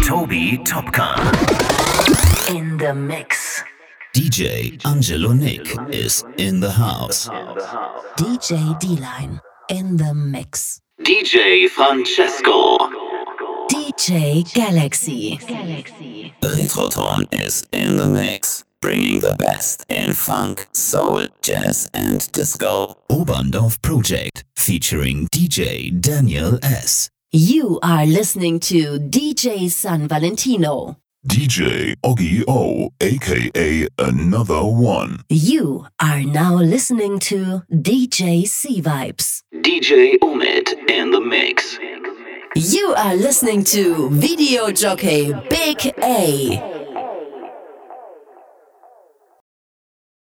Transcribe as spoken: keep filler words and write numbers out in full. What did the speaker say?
Toby Topka. In the mix. D J Angelo Nick is in the house. D J D-Line in the mix. D J Francesco. D J Galaxy. Retroton is in the mix, bringing the best in funk, soul, jazz and disco. Oberndorf Project featuring D J Daniel S. You are listening to D J San Valentino. D J Oggy O, aka Another One. You are now listening to D J C-Vibes. D J Omid in the mix. You are listening to Video Jockey Big A.